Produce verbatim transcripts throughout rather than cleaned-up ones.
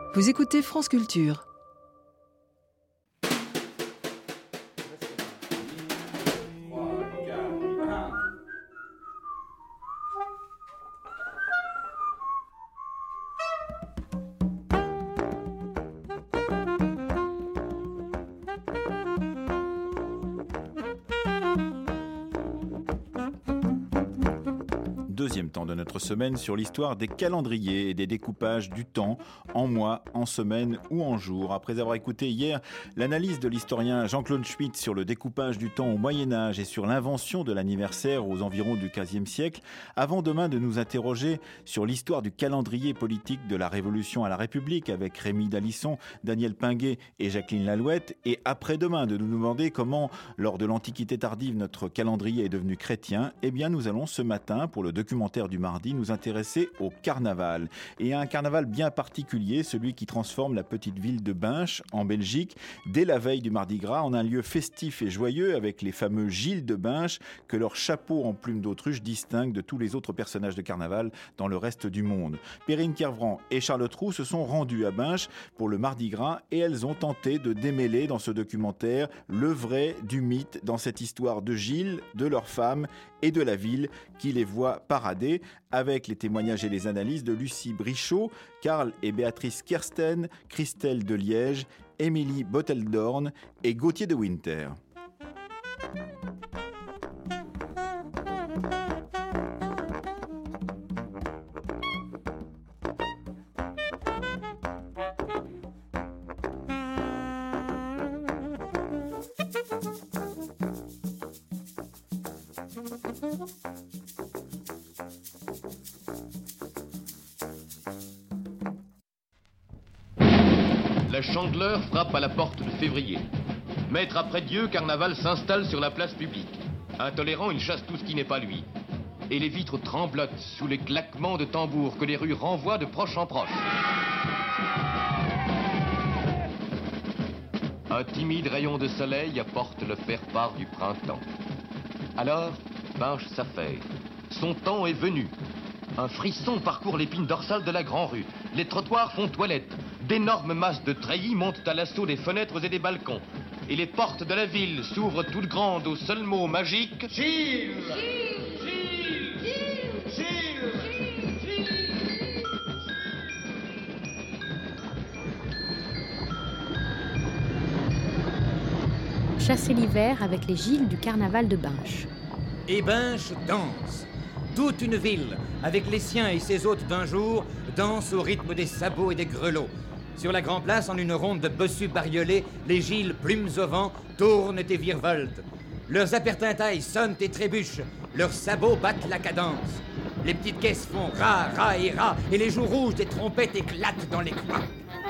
Vous écoutez France Culture. Deuxième temps de notre semaine sur l'histoire des calendriers et des découpages du temps en mois, en semaines ou en jours. Après avoir écouté hier l'analyse de l'historien Jean-Claude Schmitt sur le découpage du temps au Moyen-Âge et sur l'invention de l'anniversaire aux environs du quinzième siècle, avant demain de nous interroger sur l'histoire du calendrier politique de la Révolution à la République avec Rémi Dalisson, Daniel Pinguet et Jacqueline Lalouette, et après-demain de nous demander comment, lors de l'Antiquité tardive, notre calendrier est devenu chrétien, eh bien nous allons ce matin, pour le documentaire du mardi, nous intéresser au carnaval. Et à un carnaval bien particulier, celui qui transforme la petite ville de Binche, en Belgique, dès la veille du Mardi Gras, en un lieu festif et joyeux avec les fameux Gilles de Binche que leur chapeau en plume d'autruche distingue de tous les autres personnages de carnaval dans le reste du monde. Perrine Kervran et Charlotte Roux se sont rendus à Binche pour le Mardi Gras et elles ont tenté de démêler dans ce documentaire le vrai du mythe dans cette histoire de Gilles, de leurs femmes et de la ville qui les voit parader, avec les témoignages et les analyses de Lucie Brichot, Karl et Béatrice Kersten, Christelle de Liège, Émilie Botteldorn et Gauthier de Winter. La Chandeleur frappe à la porte de février. Maître après Dieu, Carnaval s'installe sur la place publique. Intolérant, il chasse tout ce qui n'est pas lui. Et les vitres tremblotent sous les claquements de tambours que les rues renvoient de proche en proche. Un timide rayon de soleil apporte le faire-part du printemps. Alors, Binche s'affaire. Son temps est venu. Un frisson parcourt l'épine dorsale de la Grand-Rue. Les trottoirs font toilette. D'énormes masses de treillis montent à l'assaut des fenêtres et des balcons. Et les portes de la ville s'ouvrent toutes grandes au seul mot magique « Gilles !» Chasser l'hiver avec les Gilles du carnaval de Binche. Et Binche danse. Toute une ville, avec les siens et ses hôtes d'un jour, danse au rythme des sabots et des grelots. Sur la Grand Place, en une ronde de bossus bariolés, les Gilles, plumes au vent, tournent et virevoltent. Leurs apertintailles sonnent et trébuchent, leurs sabots battent la cadence. Les petites caisses font ra, ra et ra, et les joues rouges des trompettes éclatent dans les coins.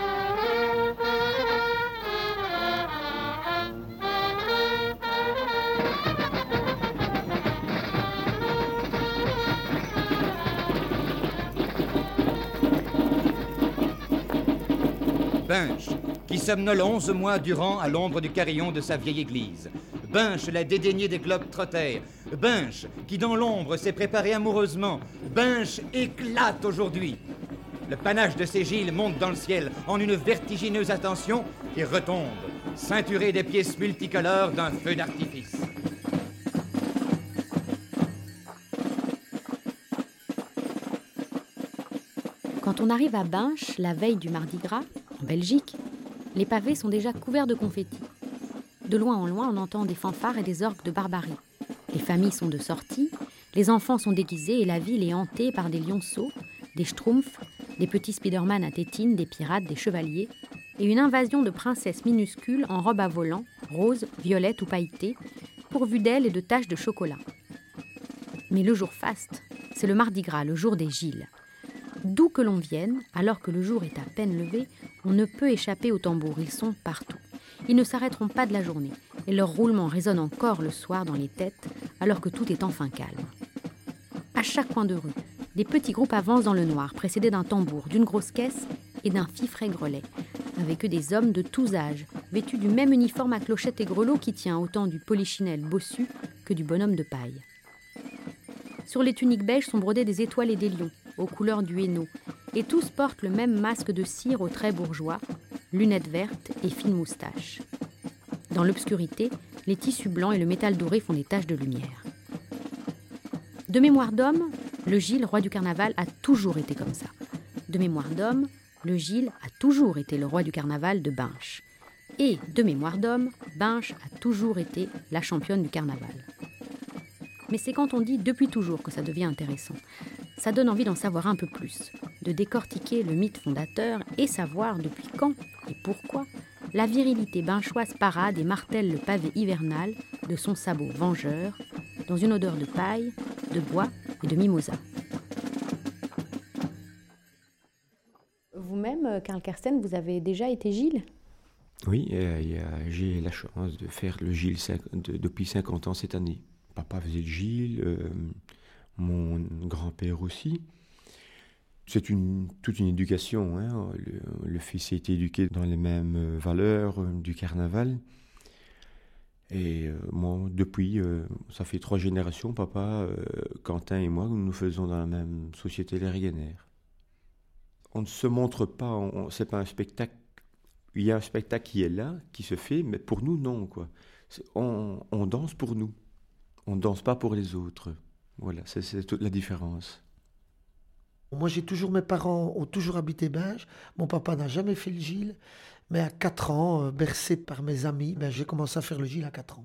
Binche, qui somnole onze mois durant à l'ombre du carillon de sa vieille église. Binche, la dédaignée des globe-trotters. Binche, qui dans l'ombre s'est préparé amoureusement. Binche éclate aujourd'hui. Le panache de ces Gilles monte dans le ciel en une vertigineuse ascension et retombe, ceinturé des pièces multicolores d'un feu d'artifice. Quand on arrive à Binche, la veille du Mardi Gras, en Belgique, les pavés sont déjà couverts de confettis. De loin en loin, on entend des fanfares et des orgues de barbarie. Les familles sont de sortie, les enfants sont déguisés et la ville est hantée par des lionceaux, des schtroumpfs, des petits Spiderman à tétines, des pirates, des chevaliers, et une invasion de princesses minuscules en robe à volants, roses, violettes ou pailletées, pourvues d'ailes et de taches de chocolat. Mais le jour faste, c'est le Mardi Gras, le jour des Gilles. D'où que l'on vienne, alors que le jour est à peine levé, on ne peut échapper aux tambours, ils sont partout. Ils ne s'arrêteront pas de la journée, et leur roulement résonne encore le soir dans les têtes, alors que tout est enfin calme. À chaque coin de rue, des petits groupes avancent dans le noir, précédés d'un tambour, d'une grosse caisse et d'un fifret grelet, avec eux des hommes de tous âges, vêtus du même uniforme à clochettes et grelots qui tient autant du polichinelle bossu que du bonhomme de paille. Sur les tuniques beiges sont brodées des étoiles et des lions, aux couleurs du Hainaut, et tous portent le même masque de cire aux traits bourgeois, lunettes vertes et fines moustaches. Dans l'obscurité, les tissus blancs et le métal doré font des taches de lumière. De mémoire d'homme, le Gilles, roi du carnaval, a toujours été comme ça. De mémoire d'homme, le Gilles a toujours été le roi du carnaval de Binche. Et, de mémoire d'homme, Binche a toujours été la championne du carnaval. Mais c'est quand on dit depuis toujours que ça devient intéressant. Ça donne envie d'en savoir un peu plus, de décortiquer le mythe fondateur et savoir depuis quand et pourquoi la virilité binchoise parade et martèle le pavé hivernal de son sabot vengeur, dans une odeur de paille, de bois et de mimosa. Vous-même, Karl Kersten, vous avez déjà été Gilles ? Oui, euh, y a, j'ai la chance de faire le Gilles cinq, de, depuis cinquante ans cette année. Papa faisait le Gilles, euh, mon grand-père aussi. C'est une, toute une éducation. Hein. Le, le fils a été éduqué dans les mêmes valeurs euh, du carnaval. Et euh, moi, depuis, euh, ça fait trois générations, papa, euh, Quentin et moi, nous faisons dans la même société, les Riennaires. On ne se montre pas, on, c'est pas un spectacle. Il y a un spectacle qui est là, qui se fait, mais pour nous, non, quoi. C'est, on, on danse pour nous. On ne danse pas pour les autres. Voilà, c'est, c'est toute la différence. Moi, j'ai toujours, mes parents ont toujours habité Binche. Mon papa n'a jamais fait le Gilles. Mais à quatre ans, euh, bercé par mes amis, ben, j'ai commencé à faire le Gilles à quatre ans.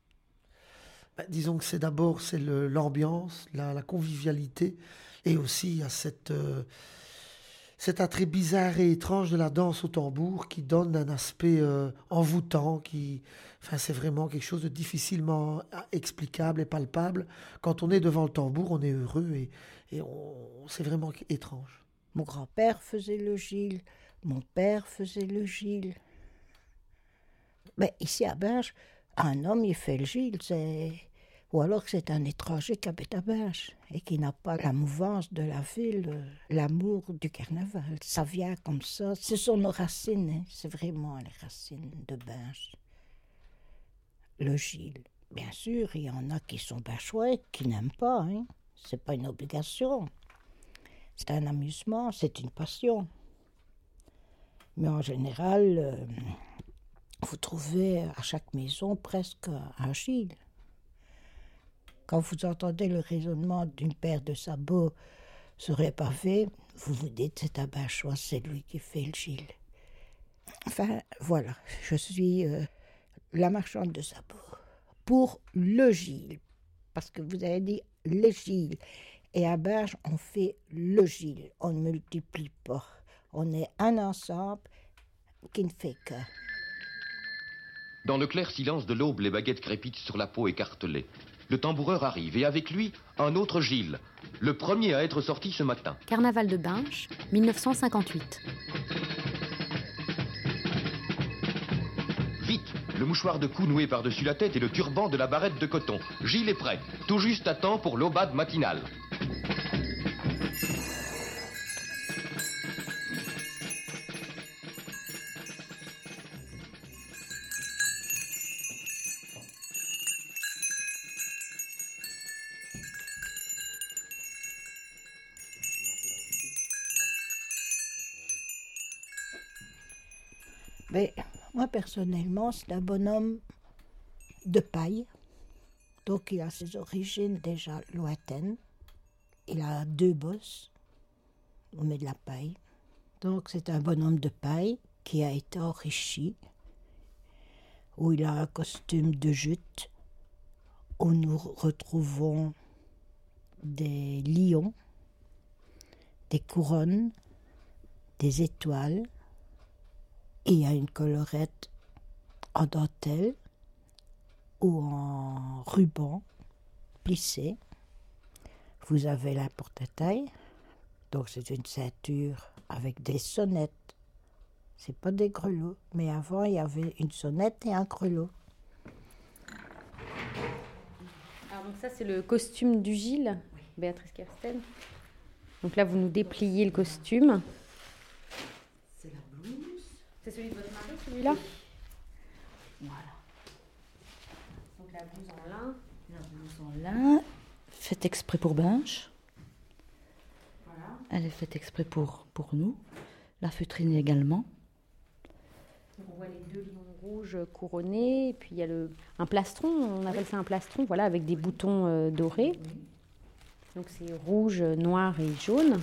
Ben, disons que c'est d'abord c'est le, l'ambiance, la, la convivialité. Et aussi, il y a cette... Euh, cet attrait bizarre et étrange de la danse au tambour qui donne un aspect euh, envoûtant, qui, enfin, c'est vraiment quelque chose de difficilement explicable et palpable. Quand on est devant le tambour, on est heureux et, et on, c'est vraiment étrange. Mon grand-père faisait le Gilles, mon père faisait le Gilles. Mais ici à Binche, un homme, il fait le Gilles, c'est... ou alors que c'est un étranger qui habite à Binche et qui n'a pas la mouvance de la ville, euh, l'amour du carnaval. Ça vient comme ça. Ce sont nos racines, hein. C'est vraiment les racines de Binche. Le Gilles. Bien sûr, il y en a qui sont binchois et qui n'aiment pas. Hein. C'est pas une obligation. C'est un amusement, c'est une passion. Mais en général, euh, vous trouvez à chaque maison presque un Gilles. Quand vous entendez le résonnement d'une paire de sabots sur les pavés, vous vous dites c'est un binchois, c'est lui qui fait le Gilles. Enfin, voilà, je suis euh, la marchande de sabots pour le Gilles. Parce que vous avez dit le Gilles. Et à Binche, on fait le Gilles. On ne multiplie pas. On est un ensemble qui ne fait que. Dans le clair silence de l'aube, les baguettes crépitent sur la peau écartelée. Le tamboureur arrive et avec lui, un autre Gilles, le premier à être sorti ce matin. Carnaval de Binche, dix-neuf cent cinquante-huit. Vite, le mouchoir de cou noué par-dessus la tête et le turban de la barrette de coton. Gilles est prêt, tout juste à temps pour l'aubade matinale. Mais moi, personnellement, c'est un bonhomme de paille. Donc, il a ses origines déjà lointaines. Il a deux bosses. On met de la paille. Donc, c'est un bonhomme de paille qui a été enrichi, où il a un costume de jute, où nous retrouvons des lions, des couronnes, des étoiles. Et il y a une collerette en dentelle ou en ruban plissé. Vous avez la porte-taille, donc c'est une ceinture avec des sonnettes. C'est pas des grelots, mais avant il y avait une sonnette et un grelot. Alors donc ça c'est le costume du Gilles, oui. Béatrice Kersten. Donc là vous nous dépliez le costume. C'est la blouse. C'est celui de votre mari, celui-là ? Voilà. Donc la blouse en lin. La blouse en lin, faite exprès pour Binche. Voilà. elle est faite exprès pour, pour nous. La feutrine également. On voit les deux lions rouges couronnés, et puis il y a le, un plastron, on appelle ça un plastron, voilà, avec des boutons euh, dorés. Donc c'est rouge, noir et jaune.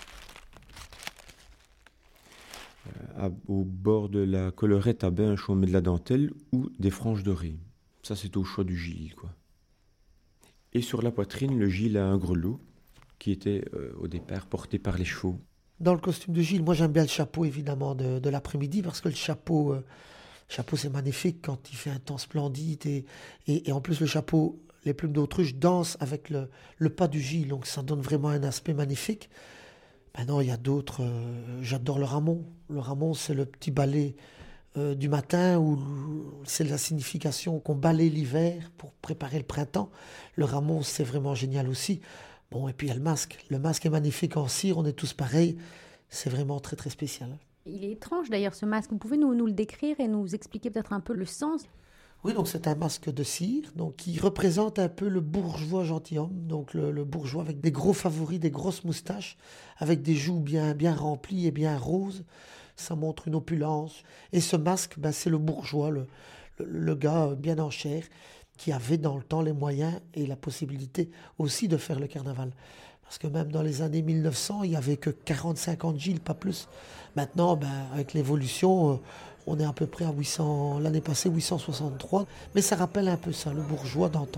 Euh, à, au bord de la collerette à Binche, on met de la dentelle ou des franges dorées. Ça, c'est au choix du gille, quoi. Et sur la poitrine, le gille a un grelot qui était euh, au départ porté par les chevaux. Dans le costume de Gilles, moi j'aime bien le chapeau évidemment de, de l'après-midi parce que le chapeau, euh, chapeau c'est magnifique quand il fait un temps splendide et, et, et en plus le chapeau, les plumes d'autruche dansent avec le, le pas du Gilles, donc ça donne vraiment un aspect magnifique. Maintenant il y a d'autres, euh, j'adore le ramon. Le ramon c'est le petit balai euh, du matin où c'est la signification qu'on balaie l'hiver pour préparer le printemps. Le ramon c'est vraiment génial aussi. Bon, et puis il y a le masque. Le masque est magnifique en cire, on est tous pareils. C'est vraiment très très spécial. Il est étrange d'ailleurs ce masque. Vous pouvez nous, nous le décrire et nous expliquer peut-être un peu le sens? Oui, donc c'est un masque de cire, donc qui représente un peu le bourgeois gentilhomme, donc le, le bourgeois avec des gros favoris, des grosses moustaches, avec des joues bien, bien remplies et bien roses. Ça montre une opulence. Et ce masque, ben, c'est le bourgeois, le, le, le gars bien en chair, qui avait dans le temps les moyens et la possibilité aussi de faire le carnaval. Parce que même dans les années mille neuf cents, il n'y avait que quarante à cinquante gilles, pas plus. Maintenant, ben, avec l'évolution, on est à peu près à huit cents, l'année passée huit cent soixante-trois, mais ça rappelle un peu ça, le bourgeois d'antan.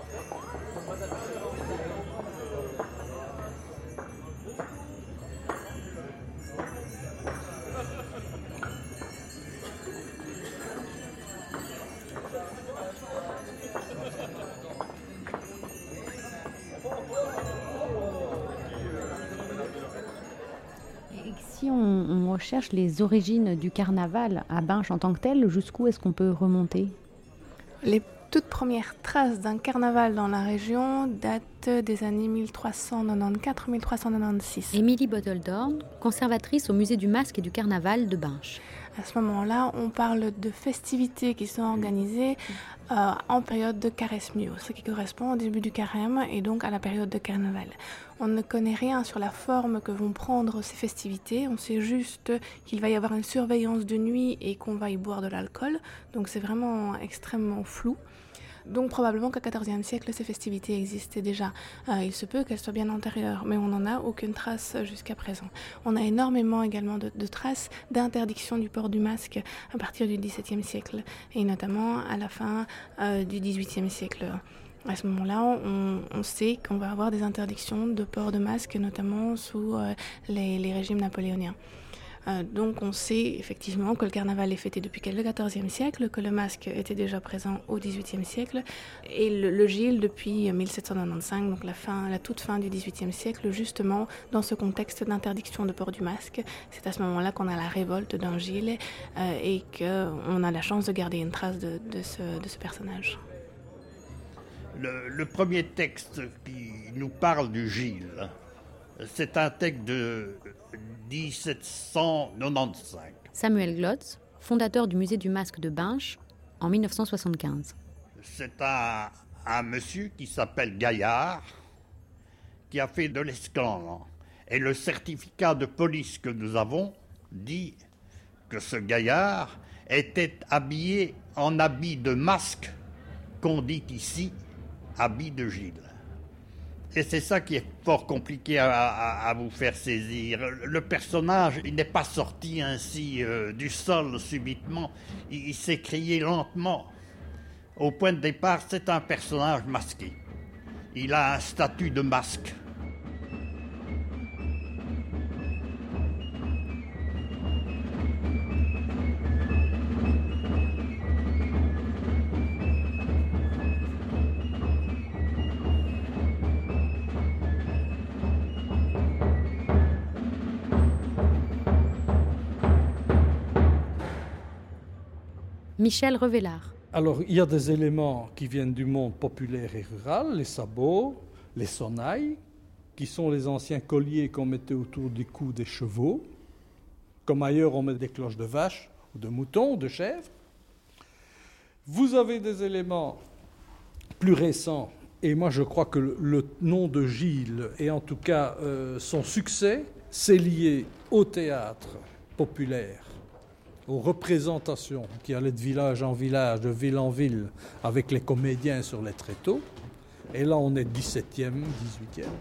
Si on, on recherche les origines du carnaval à Binche en tant que tel, jusqu'où est-ce qu'on peut remonter? Les toutes premières traces d'un carnaval dans la région datent des années mille trois cent quatre-vingt-quatorze mille trois cent quatre-vingt-seize. Émilie Boteldorn, conservatrice au musée du masque et du carnaval de Binche. À ce moment-là, on parle de festivités qui sont organisées euh, en période de carême, ce qui correspond au début du carême et donc à la période de carnaval. On ne connaît rien sur la forme que vont prendre ces festivités, on sait juste qu'il va y avoir une surveillance de nuit et qu'on va y boire de l'alcool, donc c'est vraiment extrêmement flou. Donc probablement qu'au quatorzième siècle, ces festivités existaient déjà. Euh, il se peut qu'elles soient bien antérieures, mais on n'en a aucune trace jusqu'à présent. On a énormément également de, de traces d'interdiction du port du masque à partir du dix-septième siècle, et notamment à la fin euh, du dix-huitième siècle. À ce moment-là, on, on sait qu'on va avoir des interdictions de port de masque, notamment sous euh, les, les régimes napoléoniens. Euh, donc on sait effectivement que le carnaval est fêté depuis le quatorzième siècle, que le masque était déjà présent au dix-huitième siècle, et le, le gille depuis mille sept cent quatre-vingt-quinze, donc la, fin, la toute fin du dix-huitième siècle, justement dans ce contexte d'interdiction de port du masque. C'est à ce moment-là qu'on a la révolte d'un gille euh, et qu'on a la chance de garder une trace de, de, ce, de ce personnage. Le, le premier texte qui nous parle du gille, c'est un texte de dix-sept cent quatre-vingt-quinze. Samuel Glotz, fondateur du musée du masque de Binche, en mille neuf cent soixante-quinze. C'est un, un monsieur qui s'appelle Gaillard, qui a fait de l'esclandre. Et le certificat de police que nous avons dit que ce Gaillard était habillé en habit de masque, qu'on dit ici habit de gille. Et c'est ça qui est fort compliqué à, à, à vous faire saisir. Le personnage, il n'est pas sorti ainsi euh, du sol subitement. Il, il s'est créé lentement. Au point de départ, c'est un personnage masqué. Il a un statut de masque. Michel Revellard. Alors, il y a des éléments qui viennent du monde populaire et rural, les sabots, les sonnailles, qui sont les anciens colliers qu'on mettait autour du cou des chevaux. Comme ailleurs, on met des cloches de vache, ou de mouton, ou de chèvre. Vous avez des éléments plus récents Et moi, je crois que le, le nom de Gilles, et en tout cas euh, son succès, c'est lié au théâtre populaire, aux représentations qui allaient de village en village, de ville en ville, avec les comédiens sur les tréteaux. Et là, on est dix-septième, dix-huitième.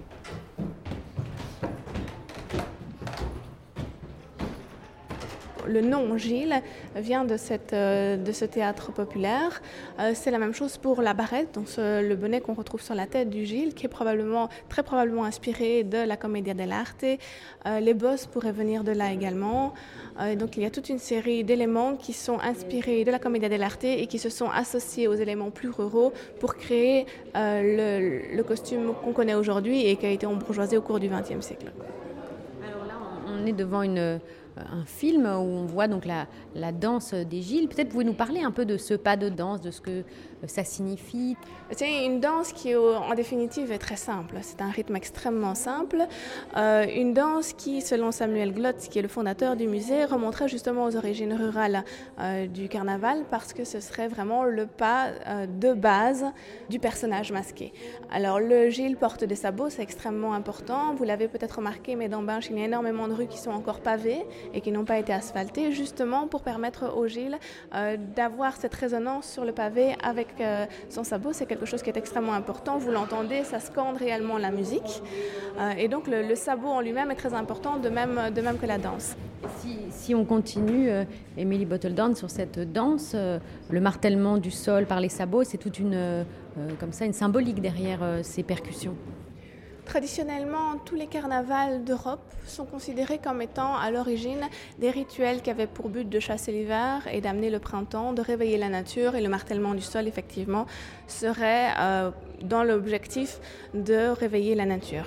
Le nom Gilles vient de, cette, de ce théâtre populaire. Euh, c'est la même chose pour la barrette, donc ce, le bonnet qu'on retrouve sur la tête du Gilles, qui est probablement, très probablement inspiré de la Commedia dell'arte. Euh, les bosses pourraient venir de là également. Euh, donc il y a toute une série d'éléments qui sont inspirés de la Commedia dell'arte et qui se sont associés aux éléments plus ruraux pour créer euh, le, le costume qu'on connaît aujourd'hui et qui a été embourgeoisé au cours du vingtième siècle. Alors là, on est devant une... un film où on voit donc la, la danse des Gilles. Peut-être pouvez-vous nous parler un peu de ce pas de danse, de ce que ça signifie. C'est une danse qui, en définitive, est très simple. C'est un rythme extrêmement simple. Euh, une danse qui, selon Samuel Glotz, qui est le fondateur du musée, remonterait justement aux origines rurales euh, du carnaval parce que ce serait vraiment le pas euh, de base du personnage masqué. Alors, le Gilles porte des sabots, c'est extrêmement important. Vous l'avez peut-être remarqué, mais dans Binche, il y a énormément de rues qui sont encore pavées et qui n'ont pas été asphaltées, justement pour permettre au Gilles euh, d'avoir cette résonance sur le pavé avec euh, son sabot. C'est quelque chose qui est extrêmement important. Vous l'entendez, ça scande réellement la musique. Euh, et donc le, le sabot en lui-même est très important, de même, de même que la danse. Si, si on continue, euh, Emily Bottledorn, sur cette danse, euh, le martèlement du sol par les sabots, c'est toute une, euh, comme ça, une symbolique derrière euh, ces percussions. Traditionnellement, tous les carnavals d'Europe sont considérés comme étant à l'origine des rituels qui avaient pour but de chasser l'hiver et d'amener le printemps, de réveiller la nature, et le martèlement du sol, effectivement, serait euh, dans l'objectif de réveiller la nature.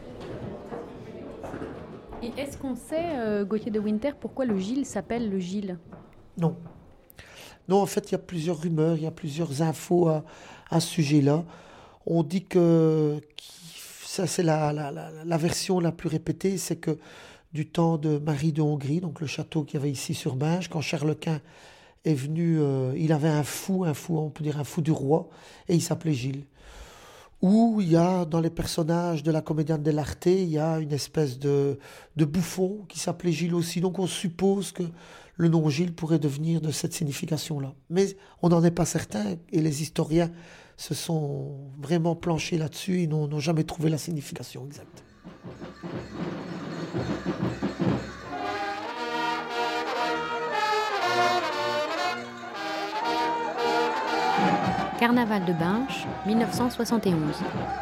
Et est-ce qu'on sait, euh, Gauthier de Winter, pourquoi le Gilles s'appelle le Gilles ? Non. Non, en fait, il y a plusieurs rumeurs, il y a plusieurs infos à, à ce sujet-là. On dit que... Ça, c'est la, la, la, la version la plus répétée, c'est que du temps de Marie de Hongrie, donc le château qu'il y avait ici sur Binche, quand Charles Quint est venu, euh, il avait un fou, un fou, on peut dire un fou du roi, et il s'appelait Gilles. Ou il y a, dans les personnages de la Commedia dell'arte, il y a une espèce de, de bouffon qui s'appelait Gilles aussi, donc on suppose que le nom Gilles pourrait devenir de cette signification-là. Mais on n'en est pas certain, et les historiens se sont vraiment planchés là-dessus, ils n'ont, n'ont jamais trouvé la signification exacte. Carnaval de Binche, dix-neuf cent soixante et onze.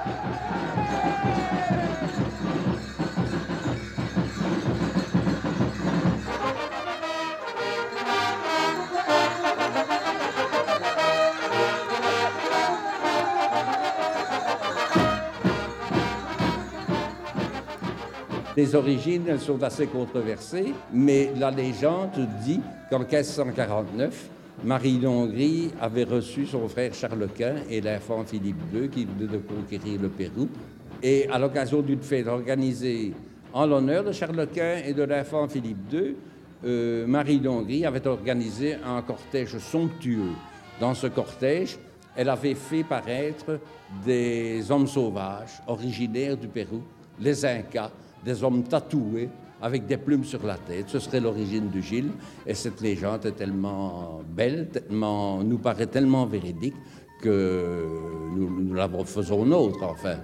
Les origines, elles sont assez controversées, mais la légende dit qu'en quinze cent quarante-neuf, Marie de Hongrie avait reçu son frère Charles Quint et l'infant Philippe deux qui venait de conquérir le Pérou. Et à l'occasion d'une fête organisée en l'honneur de Charles Quint et de l'infant Philippe deux, euh, Marie de Hongrie avait organisé un cortège somptueux. Dans ce cortège, elle avait fait paraître des hommes sauvages originaires du Pérou, les Incas, des hommes tatoués avec des plumes sur la tête. Ce serait l'origine du Gilles. Et cette légende est tellement belle, tellement, nous paraît tellement véridique que nous, nous la faisons nôtre, enfin.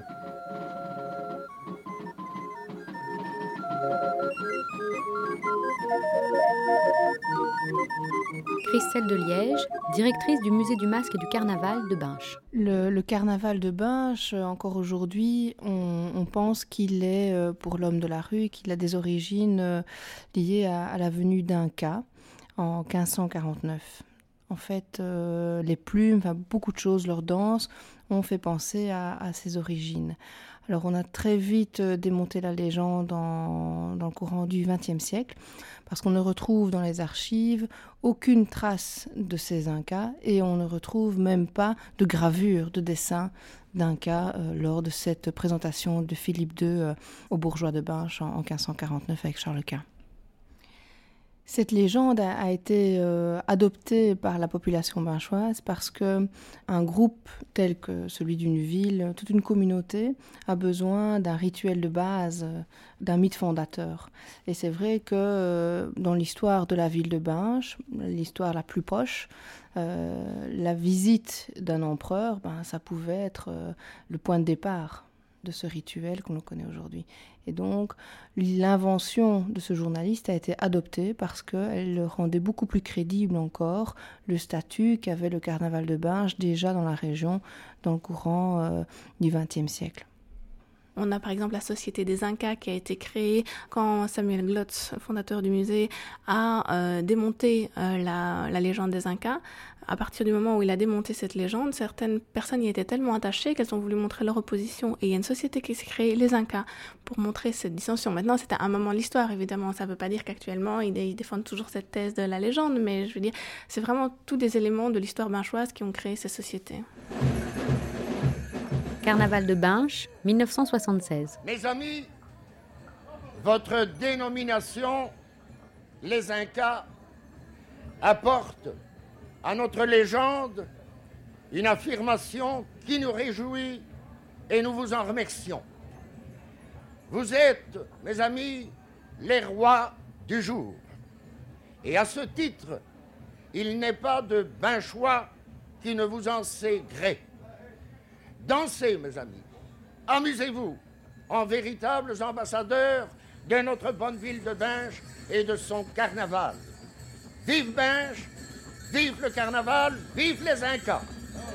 Christelle de Liège, directrice du musée du masque et du carnaval de Binche. Le, le carnaval de Binche, encore aujourd'hui, on, on pense qu'il est, pour l'homme de la rue, qu'il a des origines liées à, à la venue d'Inca en quinze cent quarante-neuf. En fait, euh, les plumes, enfin, beaucoup de choses, leur danse, ont fait penser à, à ses origines. Alors, on a très vite démonté la légende dans, dans le courant du vingtième siècle, parce qu'on ne retrouve dans les archives aucune trace de ces Incas, et on ne retrouve même pas de gravure, de dessin d'Incas euh, lors de cette présentation de Philippe deux euh, aux bourgeois de Binche en, en quinze cent quarante-neuf avec Charles Quint. Cette légende a, a été euh, adoptée par la population binchoise parce qu'un groupe tel que celui d'une ville, toute une communauté, a besoin d'un rituel de base, euh, d'un mythe fondateur. Et c'est vrai que euh, dans l'histoire de la ville de Binche, l'histoire la plus proche, euh, la visite d'un empereur, ben, ça pouvait être euh, le point de départ de ce rituel qu'on connaît aujourd'hui. Et donc, l'invention de ce journaliste a été adoptée parce qu'elle rendait beaucoup plus crédible encore le statut qu'avait le carnaval de Binche déjà dans la région dans le courant euh, du vingtième siècle. On a par exemple la Société des Incas qui a été créée quand Samuel Glotz, fondateur du musée, a euh, démonté euh, la, la légende des Incas. À partir du moment où il a démonté cette légende, certaines personnes y étaient tellement attachées qu'elles ont voulu montrer leur opposition. Et il y a une société qui s'est créée, les Incas, pour montrer cette dissension. Maintenant, c'était un moment de l'histoire, évidemment. Ça ne veut pas dire qu'actuellement, ils, ils défendent toujours cette thèse de la légende, mais je veux dire, c'est vraiment tous des éléments de l'histoire binchoise qui ont créé ces sociétés. Carnaval de Binche, mille neuf cent soixante-seize. Mes amis, votre dénomination, les Incas, apporte à notre légende une affirmation qui nous réjouit et nous vous en remercions. Vous êtes, mes amis, les rois du jour. Et à ce titre, il n'est pas de Binchois qui ne vous en sait gré. Dansez, mes amis, amusez-vous en véritables ambassadeurs de notre bonne ville de Binche et de son carnaval. Vive Binche, vive le carnaval, vive les Incas.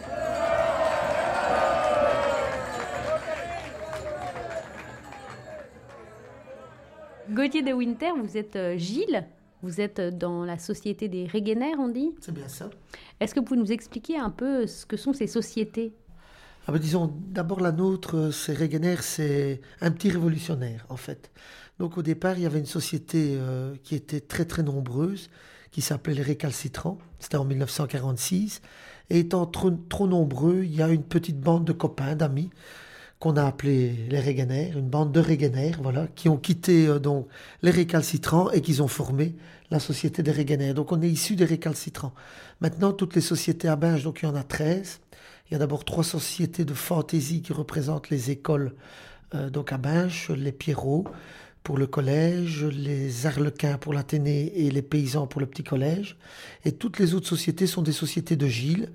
Gauthier de Winter, vous êtes euh, Gilles, vous êtes dans la société des Régénères, on dit ? C'est bien ça. Est-ce que vous pouvez nous expliquer un peu ce que sont ces sociétés ? Ah ben disons, d'abord la nôtre, c'est Régénères, c'est un petit révolutionnaire en fait. Donc au départ, il y avait une société euh, qui était très très nombreuse, qui s'appelait les Récalcitrants, c'était en mille neuf cent quarante-six. Et étant trop, trop nombreux, il y a une petite bande de copains, d'amis, qu'on a appelé les Régénères, une bande de Régénères, voilà, qui ont quitté euh, donc les Récalcitrants et qui ont formé la société des Régénères. Donc on est issus des Récalcitrants. Maintenant, toutes les sociétés à Binche, donc il y en a treize. Il y a d'abord trois sociétés de fantaisie qui représentent les écoles euh, donc à Binche, les Pierrots pour le collège, les Arlequins pour l'Athénée et les Paysans pour le petit collège. Et toutes les autres sociétés sont des sociétés de Gilles.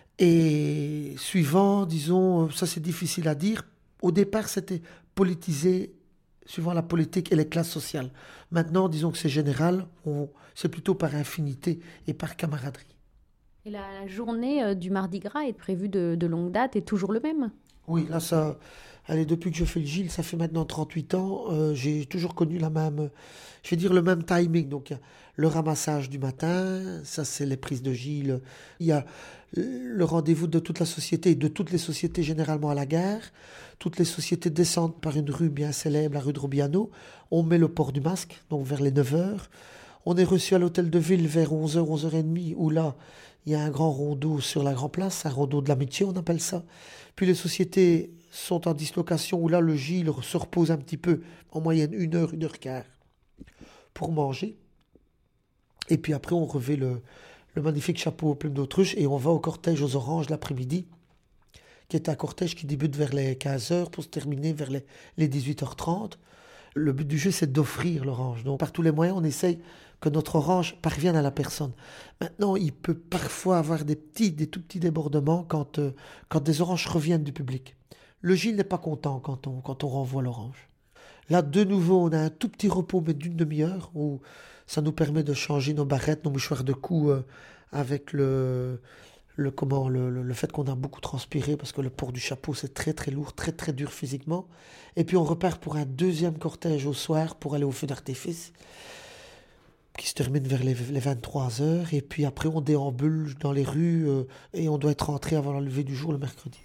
Et suivant, disons, ça c'est difficile à dire, au départ c'était politisé suivant la politique et les classes sociales. Maintenant, disons que c'est général, on, c'est plutôt par infinité et par camaraderie. Et la, la journée euh, du Mardi Gras est prévue de, de longue date, est toujours le même ? Oui, là, ça, allez, depuis que je fais le Gilles, ça fait maintenant trente-huit ans, euh, j'ai toujours connu la même, je vais dire le même timing. Donc, il y a le ramassage du matin, ça c'est les prises de Gilles. Il y a le rendez-vous de toute la société, de toutes les sociétés généralement à la gare. Toutes les sociétés descendent par une rue bien célèbre, la rue de Robiano. On met le port du masque, donc vers les neuf heures. On est reçu à l'hôtel de ville vers onze heures, onze heures trente, où là, il y a un grand rondeau sur la Grand Place, un rondeau de l'amitié, on appelle ça. Puis les sociétés sont en dislocation, où là, le Gilles se repose un petit peu, en moyenne une heure, une heure quart, pour manger. Et puis après, on revêt le, le magnifique chapeau aux plumes d'autruche et on va au cortège aux oranges l'après-midi, qui est un cortège qui débute vers les quinze heures pour se terminer vers les, les dix-huit heures trente. Le but du jeu, c'est d'offrir l'orange. Donc, par tous les moyens, on essaye que notre orange parvienne à la personne. Maintenant, il peut parfois avoir des petits, des tout petits débordements quand, euh, quand des oranges reviennent du public. Le Gilles n'est pas content quand on, quand on renvoie l'orange. Là, de nouveau, on a un tout petit repos, mais d'une demi-heure, où ça nous permet de changer nos barrettes, nos mouchoirs de cou, euh, avec le, le, comment, le, le, le fait qu'on a beaucoup transpiré, parce que le port du chapeau, c'est très très lourd, très très dur physiquement. Et puis on repart pour un deuxième cortège au soir, pour aller au feu d'artifice, qui se termine vers les, les vingt-trois heures. Et puis après, on déambule dans les rues, euh, et on doit être rentré avant le lever du jour le mercredi.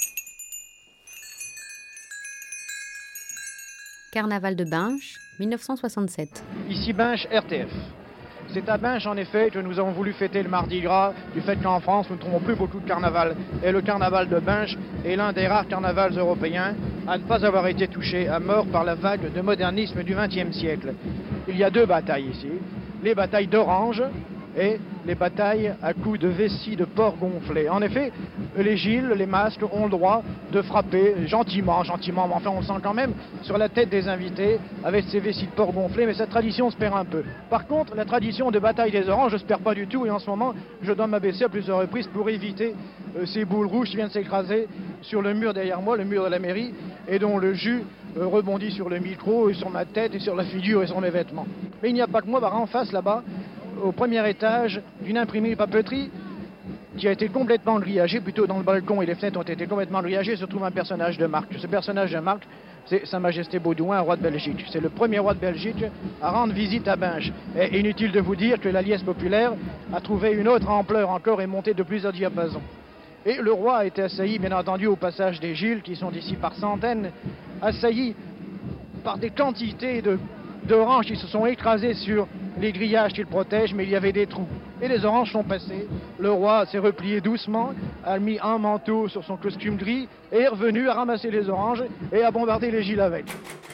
Carnaval de Binche, mille neuf cent soixante-sept. Ici Binche, R T F. C'est à Binche, en effet, que nous avons voulu fêter le Mardi Gras, du fait qu'en France, nous ne trouvons plus beaucoup de carnaval. Et le carnaval de Binche est l'un des rares carnavals européens à ne pas avoir été touché à mort par la vague de modernisme du vingtième siècle. Il y a deux batailles ici. les batailles d'Orange et les batailles à coups de vessie de porc gonflé. En effet, les gilles, les masques ont le droit de frapper gentiment, gentiment, mais enfin on le sent quand même, sur la tête des invités avec ces vessies de porc gonflé, mais cette tradition se perd un peu. Par contre, la tradition de bataille des oranges ne se perd pas du tout, et en ce moment, je dois m'abaisser à plusieurs reprises pour éviter euh, ces boules rouges qui viennent s'écraser sur le mur derrière moi, le mur de la mairie, et dont le jus euh, rebondit sur le micro, et sur ma tête, et sur la figure, et sur mes vêtements. Mais il n'y a pas que moi, bah, en face là-bas, au premier étage d'une imprimerie papeterie qui a été complètement grillagée, plutôt dans le balcon et les fenêtres ont été complètement grillagées, se trouve un personnage de marque. Ce personnage de marque, c'est Sa Majesté Baudouin, roi de Belgique. C'est le premier roi de Belgique à rendre visite à Binche. Et inutile de vous dire que la liesse populaire a trouvé une autre ampleur encore et monté de plus à diapason. Et le roi a été assailli, bien entendu, au passage des Gilles, qui sont ici par centaines, assailli par des quantités de, d'oranges qui se sont écrasées sur les grillages qui le protègent, mais il y avait des trous. Et les oranges sont passées. Le roi s'est replié doucement, a mis un manteau sur son costume gris, et est revenu à ramasser les oranges et à bombarder les Gilles avec.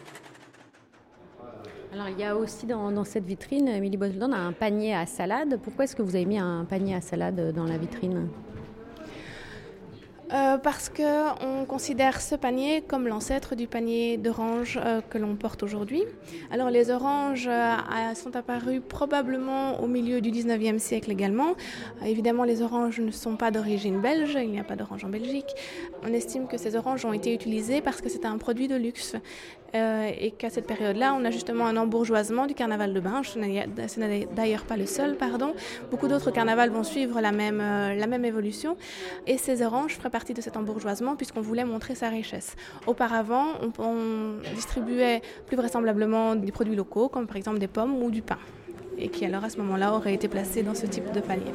Alors il y a aussi dans, dans cette vitrine, Émilie Bosseldon a un panier à salade. Pourquoi est-ce que vous avez mis un panier à salade dans la vitrine ? Euh, parce qu'on considère ce panier comme l'ancêtre du panier d'oranges euh, que l'on porte aujourd'hui. Alors les oranges euh, sont apparues probablement au milieu du dix-neuvième siècle également. Euh, évidemment, les oranges ne sont pas d'origine belge, il n'y a pas d'oranges en Belgique. On estime que ces oranges ont été utilisées parce que c'est un produit de luxe. Euh, et qu'à cette période-là, on a justement un embourgeoisement du carnaval de Binche. Ce n'est d'ailleurs pas le seul, pardon. Beaucoup d'autres carnavals vont suivre la même, euh, la même évolution. Et ces oranges feraient partie de cet embourgeoisement puisqu'on voulait montrer sa richesse. Auparavant, on, on distribuait plus vraisemblablement des produits locaux, comme par exemple des pommes ou du pain, et qui alors à ce moment-là auraient été placés dans ce type de panier.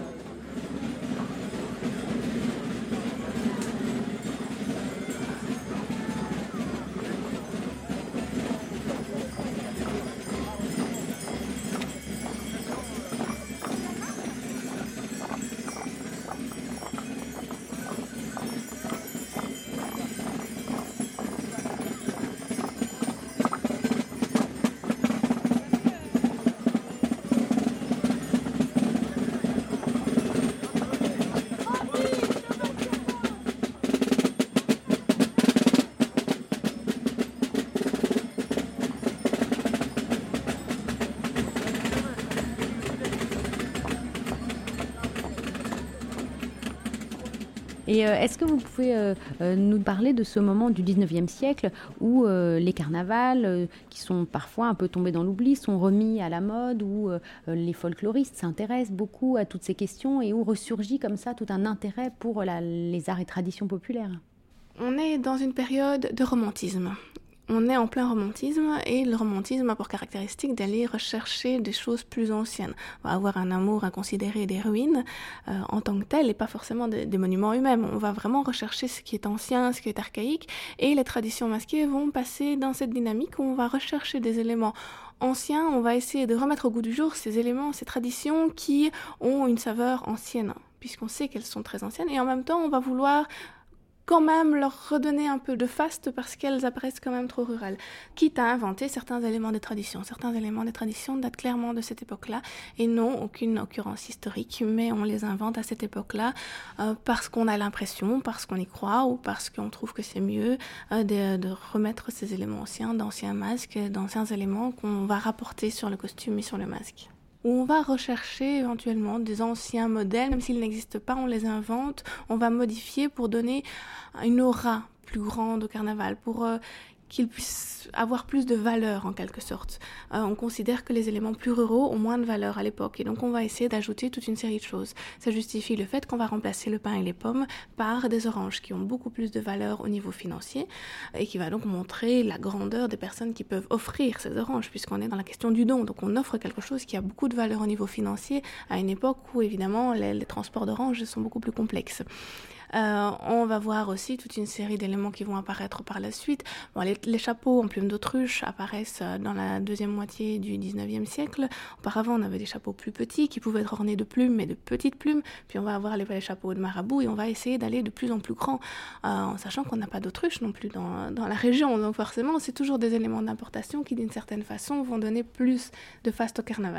Et euh, est-ce que vous pouvez euh, euh, nous parler de ce moment du dix-neuvième siècle où euh, les carnavals, euh, qui sont parfois un peu tombés dans l'oubli, sont remis à la mode, où euh, les folkloristes s'intéressent beaucoup à toutes ces questions et où ressurgit comme ça tout un intérêt pour la, les arts et traditions populaires ? On est dans une période de romantisme. On est en plein romantisme et le romantisme a pour caractéristique d'aller rechercher des choses plus anciennes. On va avoir un amour inconsidéré des ruines euh, en tant que tel et pas forcément des, des monuments eux-mêmes. On va vraiment rechercher ce qui est ancien, ce qui est archaïque et les traditions masquées vont passer dans cette dynamique où on va rechercher des éléments anciens, on va essayer de remettre au goût du jour ces éléments, ces traditions qui ont une saveur ancienne puisqu'on sait qu'elles sont très anciennes et en même temps on va vouloir quand même leur redonner un peu de faste parce qu'elles apparaissent quand même trop rurales. Quitte à inventer certains éléments des traditions. Certains éléments des traditions datent clairement de cette époque-là et n'ont aucune occurrence historique, mais on les invente à cette époque-là euh, parce qu'on a l'impression, parce qu'on y croit ou parce qu'on trouve que c'est mieux euh, de, de remettre ces éléments anciens, d'anciens masques, d'anciens éléments qu'on va rapporter sur le costume et sur le masque. Où on va rechercher éventuellement des anciens modèles, même s'ils n'existent pas, on les invente, on va modifier pour donner une aura plus grande au carnaval, pour euh, qu'il puisse avoir plus de valeur en quelque sorte. Euh, on considère que les éléments plus ruraux ont moins de valeur à l'époque et donc on va essayer d'ajouter toute une série de choses. Ça justifie le fait qu'on va remplacer le pain et les pommes par des oranges qui ont beaucoup plus de valeur au niveau financier et qui va donc montrer la grandeur des personnes qui peuvent offrir ces oranges puisqu'on est dans la question du don. Donc on offre quelque chose qui a beaucoup de valeur au niveau financier à une époque où évidemment les, les transports d'oranges sont beaucoup plus complexes. Euh, on va voir aussi toute une série d'éléments qui vont apparaître par la suite. Bon, les, les chapeaux en plumes d'autruche apparaissent dans la deuxième moitié du dix-neuvième siècle. Auparavant, on avait des chapeaux plus petits qui pouvaient être ornés de plumes, mais de petites plumes. Puis on va avoir les, les chapeaux de marabout et on va essayer d'aller de plus en plus grand, euh, en sachant qu'on n'a pas d'autruche non plus dans, dans la région. Donc forcément, c'est toujours des éléments d'importation qui, d'une certaine façon, vont donner plus de faste au carnaval.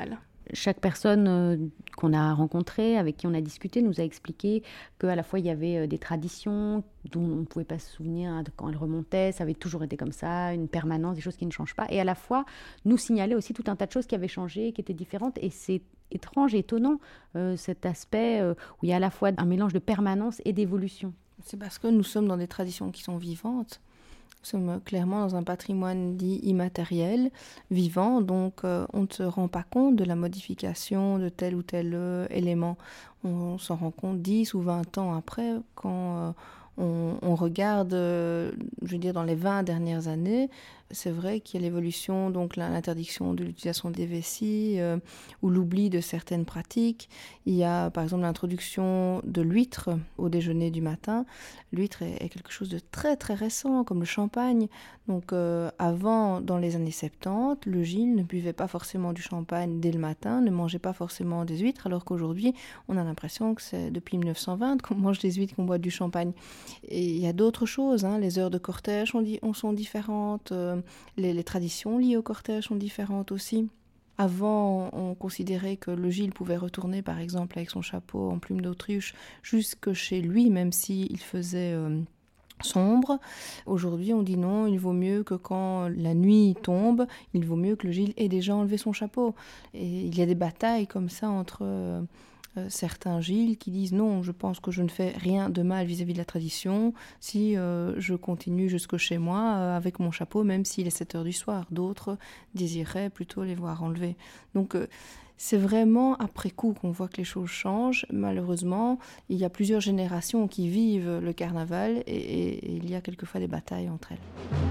Chaque personne euh, qu'on a rencontrée, avec qui on a discuté, nous a expliqué qu'à la fois il y avait euh, des traditions dont on ne pouvait pas se souvenir hein, quand elles remontaient, ça avait toujours été comme ça, une permanence, des choses qui ne changent pas, et à la fois nous signalait aussi tout un tas de choses qui avaient changé, qui étaient différentes, et c'est étrange et étonnant euh, cet aspect euh, où il y a à la fois un mélange de permanence et d'évolution. C'est parce que nous sommes dans des traditions qui sont vivantes. Nous sommes clairement dans un patrimoine dit immatériel, vivant, donc euh, on ne se rend pas compte de la modification de tel ou tel euh, élément. On, on s'en rend compte dix ou vingt ans après, quand euh, on, on regarde, euh, je veux dire, dans les vingt dernières années, c'est vrai qu'il y a l'évolution, donc l'interdiction de l'utilisation des vessies euh, ou l'oubli de certaines pratiques. Il y a par exemple l'introduction de l'huître au déjeuner du matin. L'huître est, est quelque chose de très très récent, comme le champagne. Donc euh, avant, dans les années soixante-dix, le Gilles ne buvait pas forcément du champagne dès le matin, ne mangeait pas forcément des huîtres, alors qu'aujourd'hui, on a l'impression que c'est depuis mille neuf cent vingt qu'on mange des huîtres, qu'on boit du champagne. Et il y a d'autres choses, hein. Les heures de cortège sont, di- sont différentes, euh, les, les traditions liées au cortège sont différentes aussi. Avant, on considérait que le Gilles pouvait retourner, par exemple, avec son chapeau en plume d'autruche, jusque chez lui, même s'il faisait euh, sombre. Aujourd'hui, on dit non, il vaut mieux que quand la nuit tombe, il vaut mieux que le Gilles ait déjà enlevé son chapeau. Et il y a des batailles comme ça entre... Euh, Euh, certains Gilles qui disent non, je pense que je ne fais rien de mal vis-à-vis de la tradition si euh, je continue jusque chez moi euh, avec mon chapeau, même s'il est sept heures du soir. D'autres désiraient plutôt les voir enlevés. Donc euh, c'est vraiment après coup qu'on voit que les choses changent. Malheureusement, il y a plusieurs générations qui vivent le carnaval et, et, et il y a quelquefois des batailles entre elles.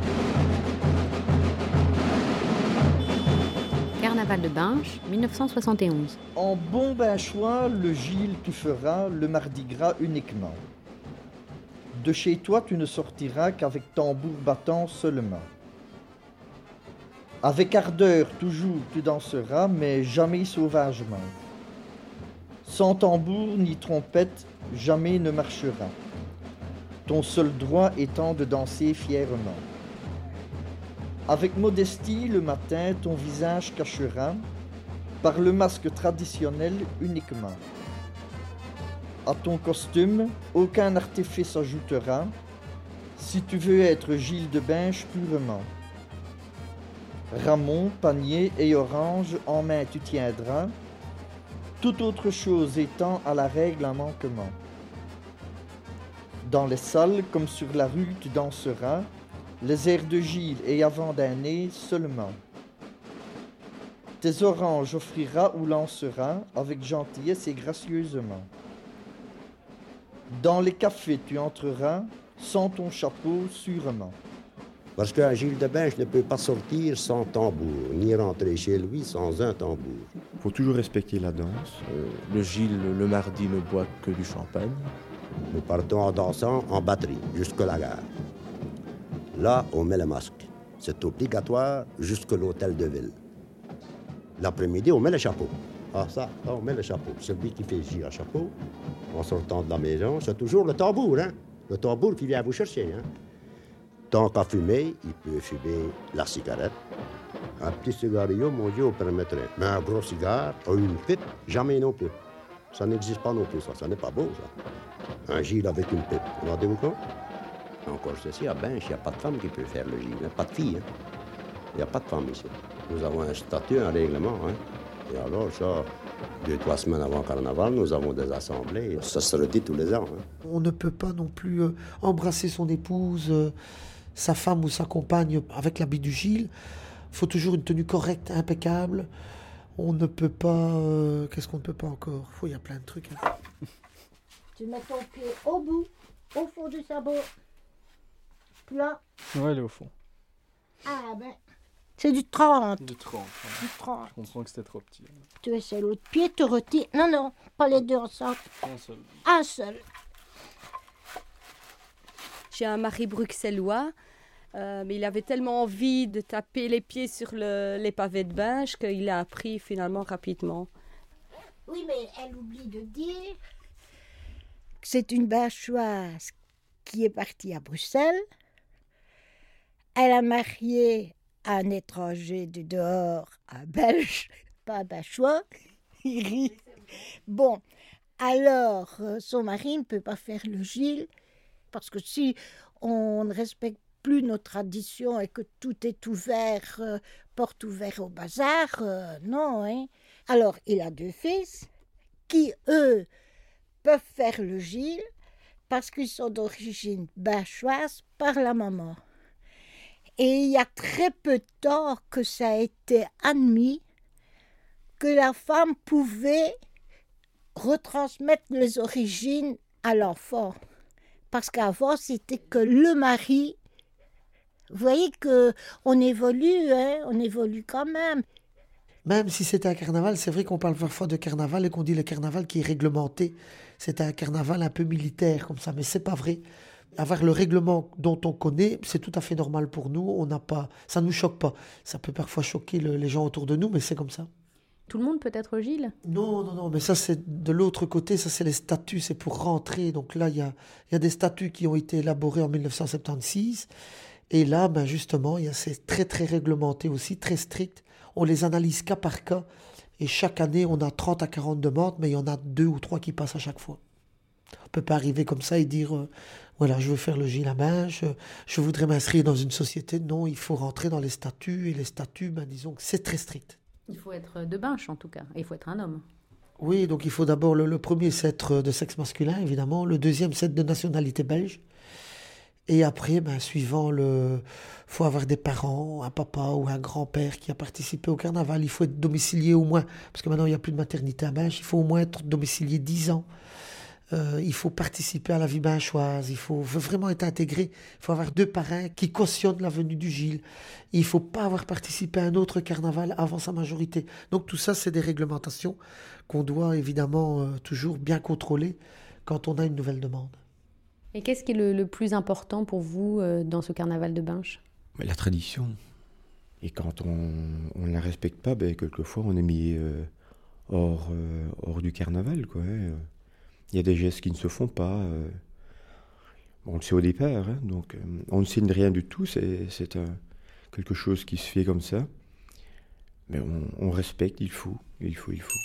Carnaval de Binche, dix-neuf cent soixante et onze. En bon binchois, le Gilles tu feras le mardi gras uniquement. De chez toi tu ne sortiras qu'avec tambour battant seulement. Avec ardeur toujours tu danseras, mais jamais sauvagement. Sans tambour ni trompette, jamais ne marchera. Ton seul droit étant de danser fièrement. Avec modestie, le matin, ton visage cachera, par le masque traditionnel uniquement. À ton costume, aucun artifice ajoutera, si tu veux être Gilles de Binche purement. Ramon, panier et orange en main tu tiendras, toute autre chose étant à la règle un manquement. Dans les salles comme sur la rue tu danseras, les airs de Gilles et avant d'un nez seulement. Tes oranges offriras ou lanceras avec gentillesse et gracieusement. Dans les cafés tu entreras sans ton chapeau sûrement. Parce qu'un Gilles de Binche ne peut pas sortir sans tambour, ni rentrer chez lui sans un tambour. Il faut toujours respecter la danse. Euh, le Gilles, le mardi, ne boit que du champagne. Nous partons en dansant en batterie jusque la gare. Là, on met le masque. C'est obligatoire jusque l'hôtel de ville. L'après-midi, on met le chapeau. Ah, ça, là, on met le chapeau. Celui qui fait girer un chapeau, en sortant de la maison, c'est toujours le tambour, hein? Le tambour qui vient vous chercher, hein? Tant qu'à fumer, il peut fumer la cigarette. Un petit cigarillo, mon Dieu, on permettrait. Mais un gros cigare ou une pipe, jamais non plus. Ça n'existe pas non plus, ça. Ça n'est pas beau, ça. Un Gilles avec une pipe. Vous rendez-vous compte? Encore ceci, à Binche, il n'y a pas de femme qui peut faire le Gilles. Il n'y a pas de fille, hein? Il n'y a pas de femme ici. Nous avons un statut, un règlement, hein? Et alors, ça, deux, trois semaines avant Carnaval, nous avons des assemblées. Ça se redit tous les ans, hein? On ne peut pas non plus euh, embrasser son épouse, euh, sa femme ou sa compagne avec l'habit du Gilles. Il faut toujours une tenue correcte, impeccable. On ne peut pas... Euh, qu'est-ce qu'on ne peut pas encore? Il y a plein de trucs. Hein. Tu mets ton pied au bout, au fond du sabot. Plat. Ouais, elle est au fond. Ah ben, c'est du trente. Du trente. Ouais. Du trente. Je comprends que c'était trop petit. Tu essaies l'autre pied, tu retires. Non, non, pas les deux ensemble. Un seul. Un seul. J'ai un mari bruxellois, euh, mais il avait tellement envie de taper les pieds sur le, les pavés de Binche qu'il a appris finalement rapidement. Oui, mais elle oublie de dire que c'est une Binchoise qui est partie à Bruxelles. Elle a marié un étranger du dehors, un Belge, pas Bachois, il rit. Bon, alors, euh, son mari ne peut pas faire le Gilles, parce que si on ne respecte plus nos traditions et que tout est ouvert, euh, porte ouverte au bazar, euh, non, hein. Alors, il a deux fils qui, eux, peuvent faire le Gilles parce qu'ils sont d'origine bachoise par la maman. Et il y a très peu de temps que ça a été admis que la femme pouvait retransmettre les origines à l'enfant. Parce qu'avant, c'était que le mari. Vous voyez qu'on évolue, hein, on évolue quand même. Même si c'était un carnaval, c'est vrai qu'on parle parfois de carnaval et qu'on dit le carnaval qui est réglementé. C'est un carnaval un peu militaire comme ça, mais c'est pas vrai. Avoir le règlement dont on connaît, c'est tout à fait normal pour nous. On n'a pas, ça nous choque pas. Ça peut parfois choquer le, les gens autour de nous, mais c'est comme ça. Tout le monde peut être Gilles ? Non, non, non, mais ça c'est de l'autre côté, ça c'est les statuts, c'est pour rentrer. Donc là, il y a, y a des statuts qui ont été élaborés en dix-neuf cent soixante-seize. Et là, ben justement, y a, c'est très très réglementé aussi, très strict. On les analyse cas par cas. Et chaque année, on a trente à quarante demandes, mais il y en a deux ou trois qui passent à chaque fois. On ne peut pas arriver comme ça et dire, euh, voilà, je veux faire le Gilles à Binche, je, je voudrais m'inscrire dans une société. Non, il faut rentrer dans les statuts. Et les statuts, ben, disons que c'est très strict. Il faut être de Binche, en tout cas. Et il faut être un homme. Oui, donc il faut d'abord, le, le premier, c'est être de sexe masculin, évidemment. Le deuxième, c'est être de nationalité belge. Et après, ben, suivant le... Il faut avoir des parents, un papa ou un grand-père qui a participé au carnaval. Il faut être domicilié au moins, parce que maintenant il n'y a plus de maternité à Binche, il faut au moins être domicilié dix ans. Euh, il faut participer à la vie binchoise, il faut vraiment être intégré. Il faut avoir deux parrains qui cautionnent la venue du Gilles. Il ne faut pas avoir participé à un autre carnaval avant sa majorité. Donc tout ça, c'est des réglementations qu'on doit évidemment euh, toujours bien contrôler quand on a une nouvelle demande. Et qu'est-ce qui est le, le plus important pour vous euh, dans ce carnaval de Binche ? La tradition. Et quand on ne la respecte pas, ben, quelquefois on est mis euh, hors, euh, hors du carnaval, quoi. Il y a des gestes qui ne se font pas. Euh, on le sait au départ, hein, donc euh, on ne signe rien du tout, c'est, c'est un, quelque chose qui se fait comme ça. Mais on, on respecte, il faut, il faut, il faut.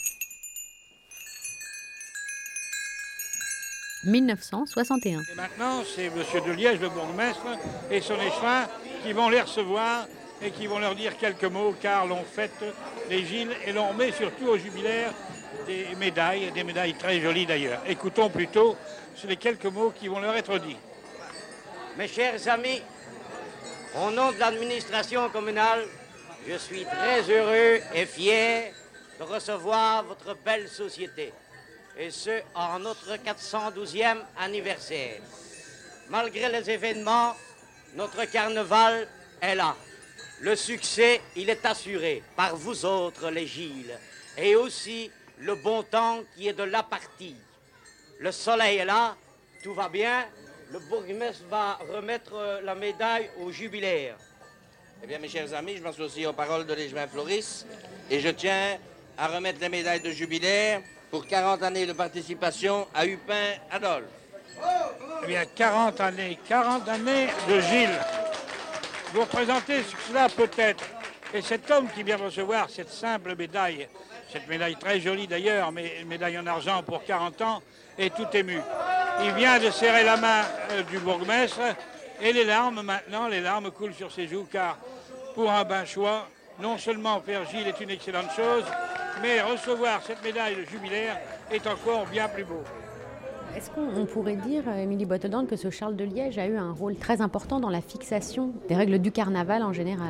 dix-neuf cent soixante et un. Et maintenant, c'est M. de Liège, le bourgmestre, et son échevin qui vont les recevoir et qui vont leur dire quelques mots, car l'on fête les Gilles et l'on met surtout au jubilaire des médailles, des médailles très jolies d'ailleurs. Écoutons plutôt les quelques mots qui vont leur être dits. Mes chers amis, au nom de l'administration communale, je suis très heureux et fier de recevoir votre belle société. Et ce, en notre quatre cent douzième anniversaire. Malgré les événements, notre carnaval est là. Le succès, il est assuré par vous autres, les Gilles, et aussi le bon temps qui est de la partie. Le soleil est là, tout va bien, le bourgmestre va remettre la médaille au jubilaire. Eh bien, mes chers amis, je m'associe aux paroles de l'échevin Floris, et je tiens à remettre les médailles de jubilaire pour quarante années de participation à Hupin Adolphe. Eh bien, quarante années, quarante années de Gilles. Vous représentez cela peut-être. Et cet homme qui vient recevoir cette simple médaille, cette médaille très jolie d'ailleurs, mais une médaille en argent pour quarante ans, est tout ému. Il vient de serrer la main euh, du bourgmestre et les larmes maintenant, les larmes coulent sur ses joues, car pour un Binchois, non seulement faire Gilles est une excellente chose, mais recevoir cette médaille de jubilaire est encore bien plus beau. Est-ce qu'on pourrait dire, Émilie Boitedorn, que ce Charles de Liège a eu un rôle très important dans la fixation des règles du carnaval en général ?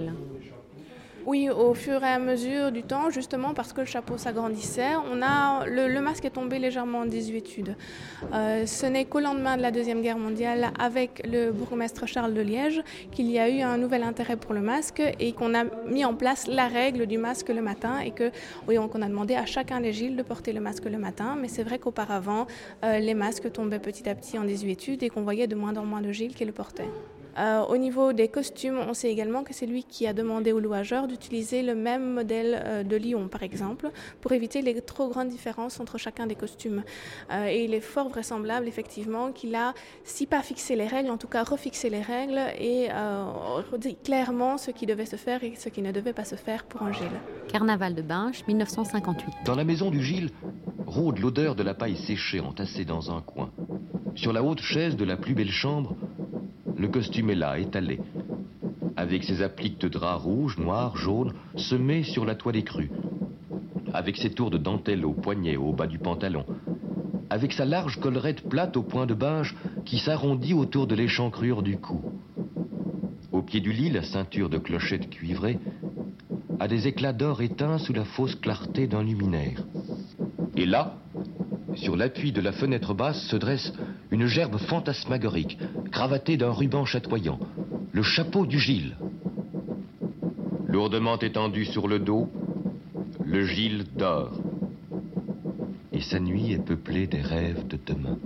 Oui, au fur et à mesure du temps, justement parce que le chapeau s'agrandissait, on a, le, le masque est tombé légèrement en désuétude. Euh, ce n'est qu'au lendemain de la Deuxième Guerre mondiale, avec le bourgmestre Charles de Liège, qu'il y a eu un nouvel intérêt pour le masque et qu'on a mis en place la règle du masque le matin et que, oui, qu'on a demandé à chacun des Gilles de porter le masque le matin. Mais c'est vrai qu'auparavant, euh, les masques tombaient petit à petit en désuétude et qu'on voyait de moins en moins de Gilles qui le portaient. Euh, au niveau des costumes, on sait également que c'est lui qui a demandé aux louageurs d'utiliser le même modèle euh, de lion, par exemple, pour éviter les trop grandes différences entre chacun des costumes. Euh, et il est fort vraisemblable, effectivement, qu'il a, si pas fixé les règles, en tout cas refixé les règles et euh, dit clairement ce qui devait se faire et ce qui ne devait pas se faire pour un Gilles. Carnaval de Binche, mille neuf cent cinquante-huit. Dans la maison du Gilles, rôde l'odeur de la paille séchée entassée dans un coin. Sur la haute chaise de la plus belle chambre, le costume est là, étalé, avec ses appliques de drap rouge, noir, jaune, semés sur la toile écrue, avec ses tours de dentelle au poignet, au bas du pantalon, avec sa large collerette plate au point de binge qui s'arrondit autour de l'échancrure du cou. Au pied du lit, la ceinture de clochettes cuivrées a des éclats d'or éteints sous la fausse clarté d'un luminaire. Et là, sur l'appui de la fenêtre basse se dresse une gerbe fantasmagorique, cravatée d'un ruban chatoyant, le chapeau du Gilles. Lourdement étendu sur le dos, le Gilles dort. Et sa nuit est peuplée des rêves de demain.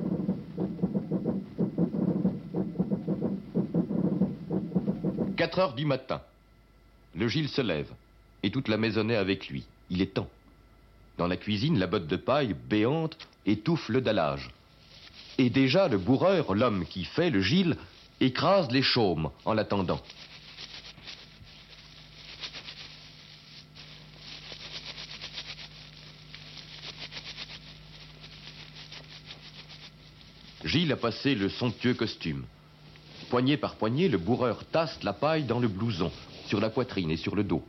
Quatre heures du matin. Le Gilles se lève, et toute la maisonnée avec lui. Il est temps. Dans la cuisine, la botte de paille, béante, étouffe le dallage. Et déjà, le bourreur, l'homme qui fait, le Gilles, écrase les chaumes en l'attendant. Gilles a passé le somptueux costume. Poignée par poignée, le bourreur tasse la paille dans le blouson, sur la poitrine et sur le dos.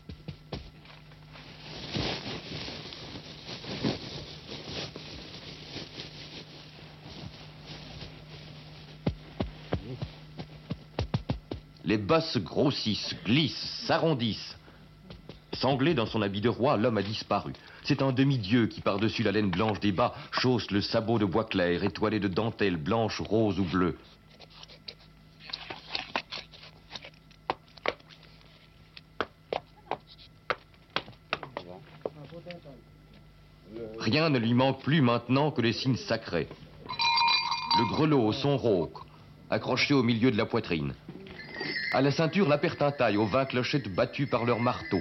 Les bosses grossissent, glissent, s'arrondissent. Sanglé dans son habit de roi, l'homme a disparu. C'est un demi-dieu qui, par-dessus la laine blanche des bas, chausse le sabot de bois clair, étoilé de dentelles blanches, roses ou bleues. Rien ne lui manque plus maintenant que les signes sacrés. Le grelot au son rauque, accroché au milieu de la poitrine. À la ceinture, la pertintaille aux vingt clochettes battues par leur marteau.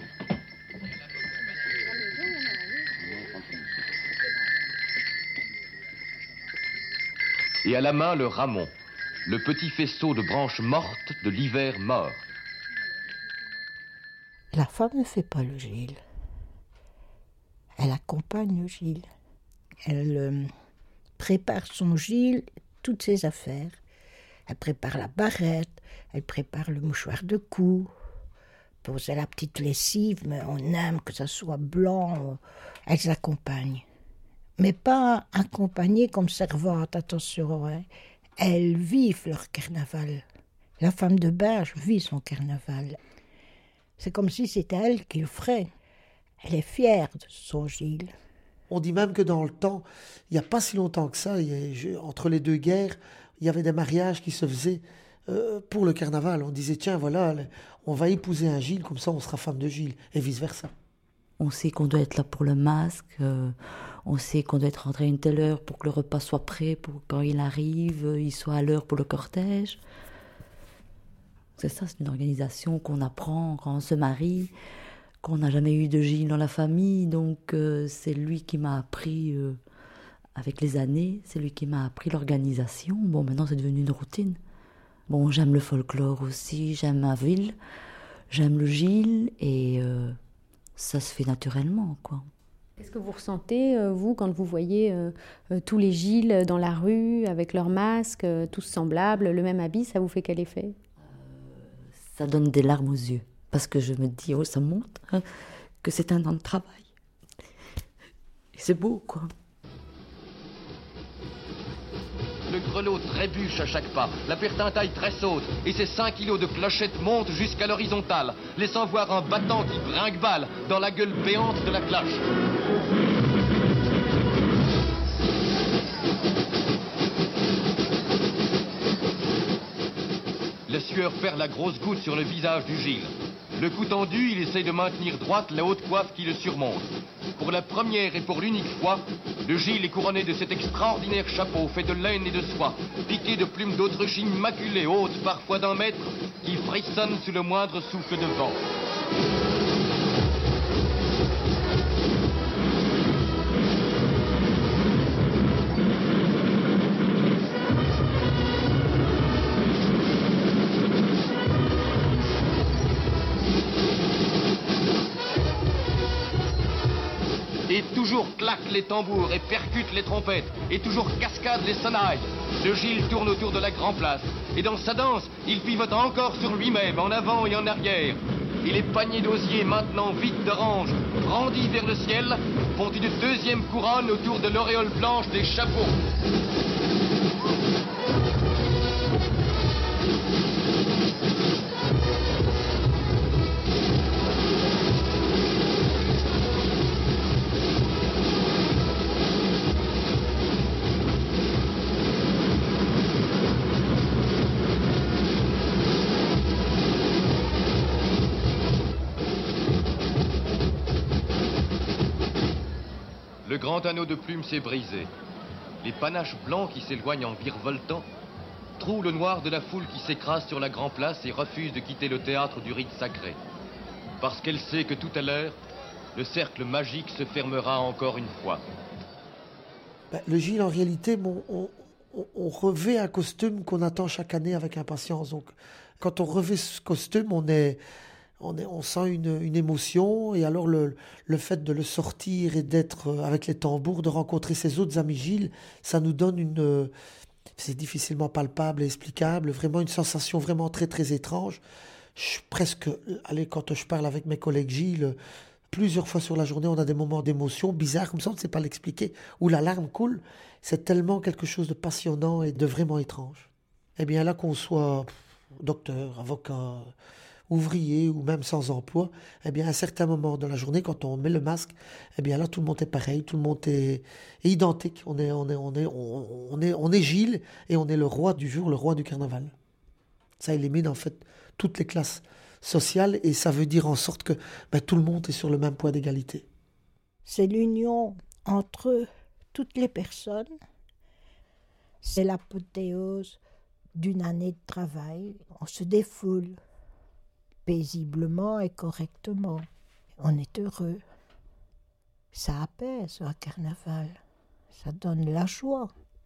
Et à la main, le ramon, le petit faisceau de branches mortes de l'hiver mort. La femme ne fait pas le Gilles. Elle accompagne le Gilles. Elle euh, prépare son Gilles, toutes ses affaires. Elle prépare la barrette, elle prépare le mouchoir de cou, pose la petite lessive, mais on aime que ça soit blanc. Elles accompagnent. Mais pas accompagnées comme servantes, attention. Hein. Elles vivent leur carnaval. La femme de Binche vit son carnaval. C'est comme si c'était elle qui le ferait. Elle est fière de son Gilles. On dit même que dans le temps, il n'y a pas si longtemps que ça, il y a, entre les deux guerres, il y avait des mariages qui se faisaient euh, pour le carnaval. On disait, tiens, voilà, on va épouser un Gilles, comme ça on sera femme de Gilles, et vice-versa. On sait qu'on doit être là pour le masque, euh, on sait qu'on doit être rentré à une telle heure pour que le repas soit prêt, pour quand il arrive, il soit à l'heure pour le cortège. C'est ça, c'est une organisation qu'on apprend quand on se marie, qu'on n'a jamais eu de Gilles dans la famille, donc euh, c'est lui qui m'a appris... Euh, Avec les années, c'est lui qui m'a appris l'organisation. Bon, maintenant, c'est devenu une routine. Bon, j'aime le folklore aussi, j'aime ma ville, j'aime le Gilles, et euh, ça se fait naturellement, quoi. Qu'est-ce que vous ressentez, euh, vous, quand vous voyez euh, euh, tous les Gilles dans la rue, avec leurs masques, euh, tous semblables, le même habit, ça vous fait quel effet ? euh, Ça donne des larmes aux yeux, parce que je me dis, oh, ça montre hein, que c'est un an de travail. Et c'est beau, quoi. Le grelot trébuche à chaque pas, la pertintaille tressaute, et ses cinq kilos de clochettes montent jusqu'à l'horizontale, laissant voir un battant qui brinque-balle dans la gueule béante de la cloche. La sueur perd la grosse goutte sur le visage du Gilles. Le cou tendu, il essaye de maintenir droite la haute coiffe qui le surmonte. Pour la première et pour l'unique fois, le Gilles est couronné de cet extraordinaire chapeau fait de laine et de soie, piqué de plumes d'autruche immaculées, hautes parfois d'un mètre, qui frissonnent sous le moindre souffle de vent. Et toujours claquent les tambours et percutent les trompettes, et toujours cascadent les sonnailles. Le Gilles tourne autour de la Grand Place, et dans sa danse, il pivote encore sur lui-même, en avant et en arrière. Et les paniers d'osier, maintenant vides d'orange, brandis vers le ciel, font une deuxième couronne autour de l'auréole blanche des chapeaux. Le grand anneau de plumes s'est brisé. Les panaches blancs qui s'éloignent en virevoltant trouent le noir de la foule qui s'écrase sur la Grand Place et refuse de quitter le théâtre du rite sacré. Parce qu'elle sait que tout à l'heure, le cercle magique se fermera encore une fois. Ben, le Gilles, en réalité, bon, on, on, on revêt un costume qu'on attend chaque année avec impatience. Donc, quand on revêt ce costume, on est... On, est, on sent une, une émotion, et alors le, le fait de le sortir et d'être avec les tambours, de rencontrer ses autres amis Gilles, ça nous donne une... C'est difficilement palpable et explicable, vraiment une sensation vraiment très très étrange. Je, presque, allez, quand je parle avec mes collègues Gilles, plusieurs fois sur la journée, on a des moments d'émotion bizarres, comme ça on ne sait pas l'expliquer, où la larme coule. C'est tellement quelque chose de passionnant et de vraiment étrange. Eh bien là, qu'on soit docteur, avocat, ouvrier ou même sans emploi, eh bien à un certain moment de la journée, quand on met le masque, eh bien là tout le monde est pareil, tout le monde est, est identique. On est, on est, on est, on, on est, on est Gilles et on est le roi du jour, le roi du carnaval. Ça élimine en fait toutes les classes sociales et ça veut dire en sorte que ben, tout le monde est sur le même point d'égalité. C'est l'union entre toutes les personnes. C'est l'apothéose d'une année de travail. On se défoule paisiblement et correctement. On est heureux. Ça apaise un carnaval. Ça donne la joie.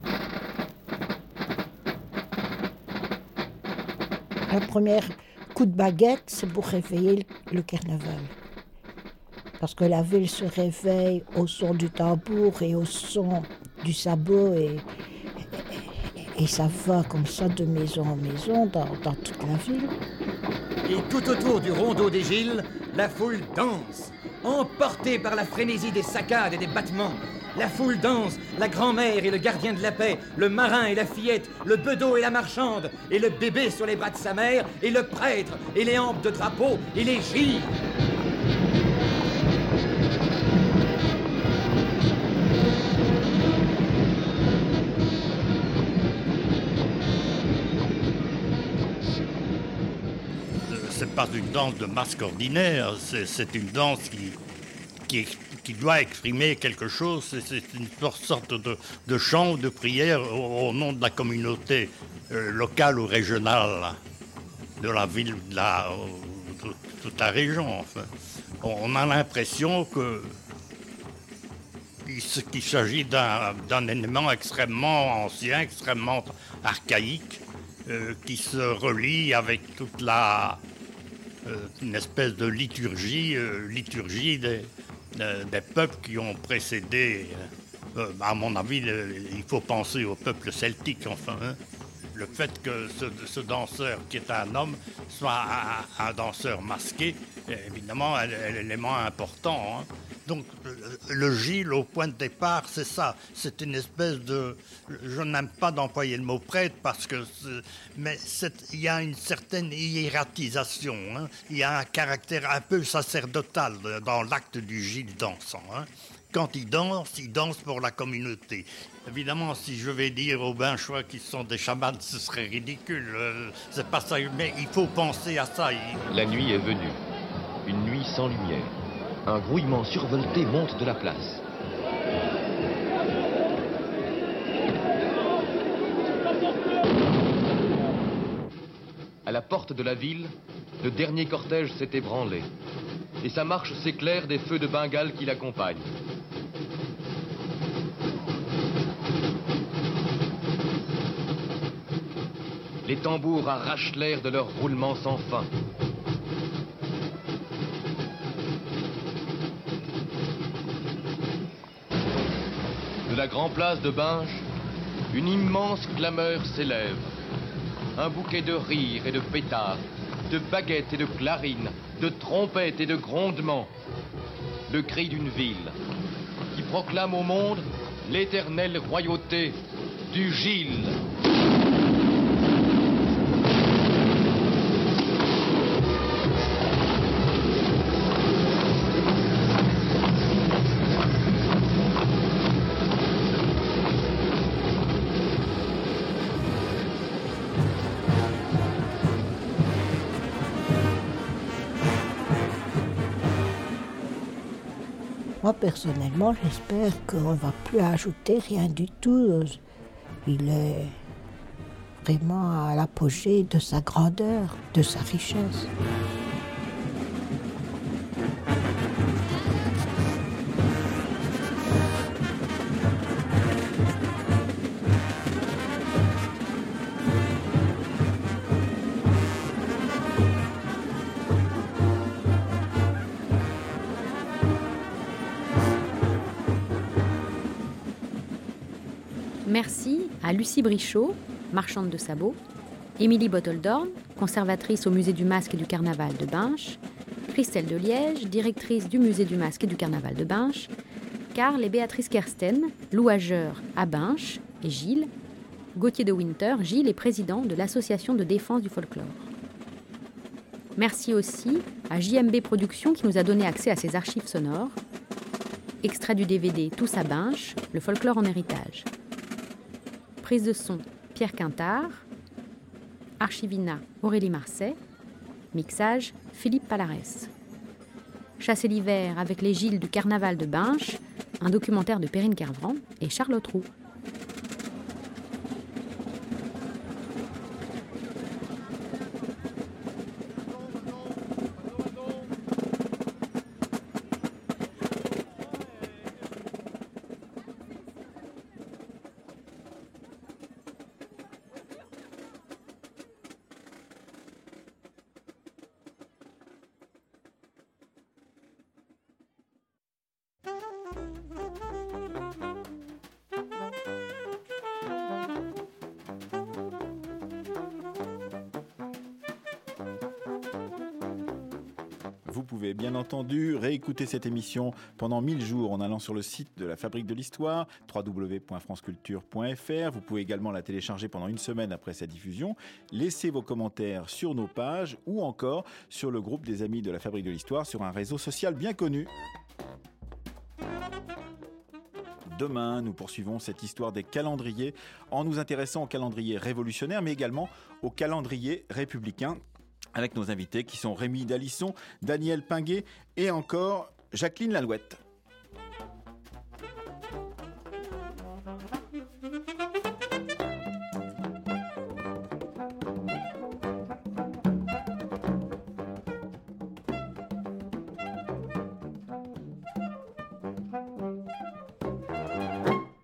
Un premier coup de baguette, c'est pour réveiller le carnaval. Parce que la ville se réveille au son du tambour et au son du sabot et, et, et ça va comme ça de maison en maison dans, dans toute la ville. Et tout autour du rondeau des Gilles, la foule danse, emportée par la frénésie des saccades et des battements. La foule danse, la grand-mère et le gardien de la paix, le marin et la fillette, le bedeau et la marchande, et le bébé sur les bras de sa mère, et le prêtre, et les hampes de drapeau, et les Gilles. C'est pas une danse de masque ordinaire, c'est, c'est une danse qui, qui, qui doit exprimer quelque chose, c'est, c'est une sorte de, de chant, de prière au, au nom de la communauté euh, locale ou régionale, de la ville, de, la, de toute la région. Enfin. On a l'impression que qu'il s'agit d'un, d'un élément extrêmement ancien, extrêmement archaïque, euh, qui se relie avec toute la... une espèce de liturgie, euh, liturgie des, euh, des peuples qui ont précédé. Euh, à mon avis, le, il faut penser au peuple celtique, enfin. Hein. Le fait que ce, ce danseur, qui est un homme, soit un, un danseur masqué, est évidemment un, un élément important. Hein. Donc, le Gilles, au point de départ, c'est ça. C'est une espèce de... Je n'aime pas d'employer le mot prêtre parce que... Mais il y a une certaine hiératisation. Hein. Il y a un caractère un peu sacerdotal dans l'acte du Gilles dansant. Hein. Quand il danse, il danse pour la communauté. Évidemment, si je vais dire aux Binchois qu'ils sont des chamans, ce serait ridicule. C'est pas ça, mais il faut penser à ça. La nuit est venue. sans lumière. Un grouillement survolté monte de la place. À la porte de la ville, le dernier cortège s'est ébranlé. Et sa marche s'éclaire des feux de Bengale qui l'accompagnent. Les tambours arrachent l'air de leur roulement sans fin. De la grande place de Binche, une immense clameur s'élève. Un bouquet de rires et de pétards, de baguettes et de clarines, de trompettes et de grondements. Le cri d'une ville qui proclame au monde l'éternelle royauté du Gilles. Moi, personnellement, j'espère qu'on ne va plus ajouter rien du tout. Il est vraiment à l'apogée de sa grandeur, de sa richesse. Merci à Lucie Brichot, marchande de sabots, Émilie Bottledorn, conservatrice au musée du Masque et du Carnaval de Binche, Christelle de Liège, directrice du musée du Masque et du Carnaval de Binche, Karl et Béatrice Kersten, louageurs à Binche, et Gilles, Gauthier de Winter. Gilles est président de l'Association de défense du folklore. Merci aussi à J M B Productions qui nous a donné accès à ses archives sonores. Extrait du D V D Tous à Binche, le folklore en héritage. Prise de son, Pierre Quintard. Archivina, Aurélie Marseille. Mixage, Philippe Palarès. Chasser l'hiver avec les Gilles du Carnaval de Binche, un documentaire de Perrine Kervran et Charlotte Roux. Vous pouvez bien entendu réécouter cette émission pendant mille jours en allant sur le site de la Fabrique de l'Histoire, w w w point france culture point f r. Vous pouvez également la télécharger pendant une semaine après sa diffusion. Laissez vos commentaires sur nos pages ou encore sur le groupe des Amis de la Fabrique de l'Histoire sur un réseau social bien connu. Demain, nous poursuivons cette histoire des calendriers en nous intéressant au calendrier révolutionnaire mais également au calendrier républicain, avec nos invités qui sont Rémi Dalisson, Daniel Pinguet et encore Jacqueline Lalouette.